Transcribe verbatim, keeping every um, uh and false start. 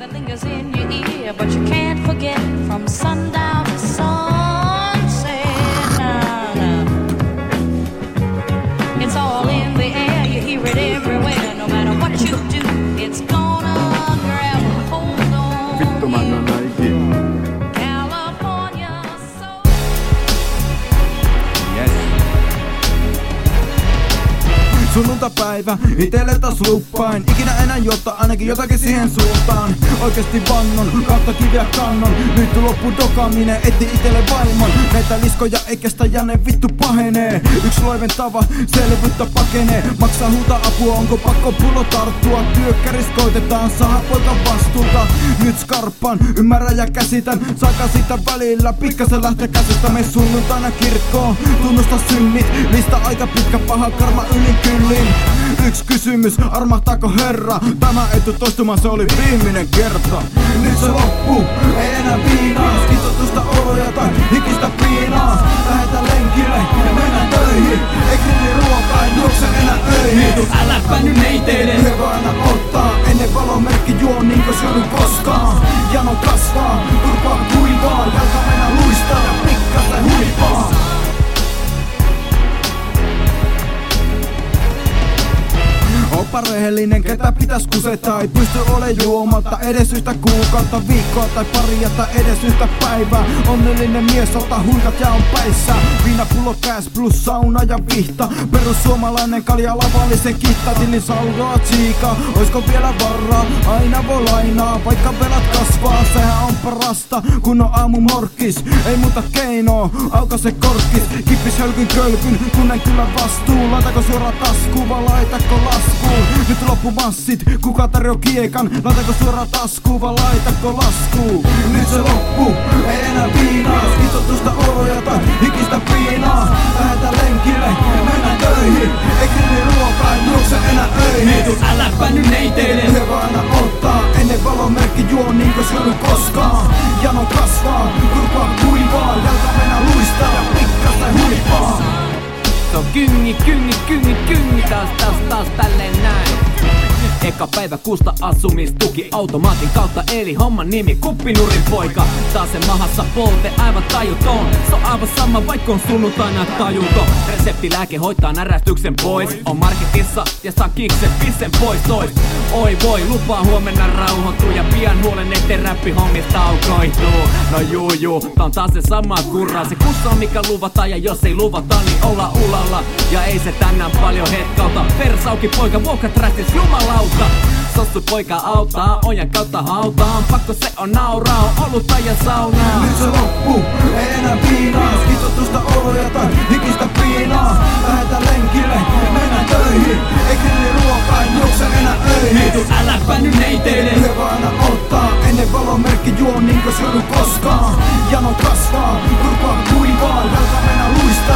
that lingers in your ear, but you can't forget from sundown to sunset. Nah, nah. It's all in the air, you hear it everywhere. No matter what you do, it's gonna grab a hold on. Vittu mä annan naikin. California soul. Yes. Sunnuntapäivä, itelle taas luppain. Ikinä enää jotta ainakin jotakin siihen suuntaan. Oikeesti vannon, kautta kiviä kannon. Nyt loppu dokaaminen, etti itelle vaimon. Näitä liskoja ei kestä ja ne vittu pahenee. Yks loiventava, selvyyttä pakenee. Maksaa huuta apua, onko pakko pullo tarttua. Työkkäris koitetaan, saada poika vastuuta. Nyt skarppaan, ymmärrän ja käsitän. Saaka sitä välillä, pikkasen lähtee käsistä. Me sunnuntaina kirkkoon, tunnusta synnit. Lista aika pitkä, paha karma yli kyllin. Yksi kysymys, armahtaako Herra? Tämä ei tuu toistumaan, se oli viimeinen kerta. Nyt se loppuu, ei enää viinaa. Skitotusta oloja tai hikistä piinaa. Lähetä lenkille, mennään töihin. Ei grilli ruokaa, en juokse enää öihin. Äläpä nyt neiteille. Hyvä aina ottaa, ennen valomerkki juo niinkö syönyt koskaan. Jano kasvaa, turpaa kuivaa. Jalka mennä luistaa ja pikkasen huipaa. Oppa rehellinen, ketä pitäis kusettaa. Ei pysty ole juomatta edes yhtä kuukautta, viikkoa tai paria tai edes yhtä päivää. Onnellinen mies, ota huikat ja on päissä. Viinapullo käs plus sauna ja vihta. Perussuomalainen kalja lavallisen kitta. Tilin saldoa tsiika, oisko vielä varaa? Aina voi lainaa, vaikka velat kasvaa. Sehän on parasta, kun on aamu morkkis. Ei muuta keinoa, aukaise korkkis. Kippis hölkyn kölkyn, tunnen kyllä vastuu. Laitako suoraan taskuun vai laitako laskuun? Nyt loppu massit, kuka tarjoo kiekan? Laitako suoraan taskuun vai laitako laskuun? Nyt se loppu, ei enää viinaa. Skitotusta oloja tai hikistä piinaa. Lähetä lenkille, mennään töihin. Ei grilli ruokaa, en juokse enää öihin. Äläpä nyt neiteille. Hyvä aina ottaa, ennen valomerkki juo niinkö syönyt koskaan. Jano kasvaa, turpaa kuivaa. Jalka mennä luistaa ja pikkasen huipaa. Se on kyngi, kyngi, kyngi, kyngi, taas, taas, taas tälleen näin. Eka päivä kusta asumistuki automaatin kautta, eli homman nimi kuppinurin poika. Taas se mahassa polte, aivan tajuton. Se on aivan sama, vaikka on sunnuntaina tajuton. Reseptilääke hoitaa närästyksen pois. On marketissa ja saa kiksen pissen pois tois. Oi voi, lupaa huomenna rauhoittuu ja pian huolen eteen räppihommista taukoituu. No juu juu, tää on taas se sama kurra. Se kussa on mikä luvataan ja jos ei luvata niin olla ulalla. Ja ei se tänään paljon hetkauta. Persauki poika, vuokrat rästis jumalauta. Sossu poika auttaa, ojan kautta hautaan. Pakko se on nauraa, on olutta ja saunaa. Nyt se loppu, ei enää viinaa. Skitotusta oloja tai hikistä piinaa. Lähetä lenkille, mennään töihin. Ei grilli ruokaa, en juokse enää öihin. Äläpä nyt neiteille. Hyvä aina ottaa, ennen valomerkki juo niinkö syönyt koskaan. Jano kasvaa, turpaa kuivaa. Jalka mennä luistaa.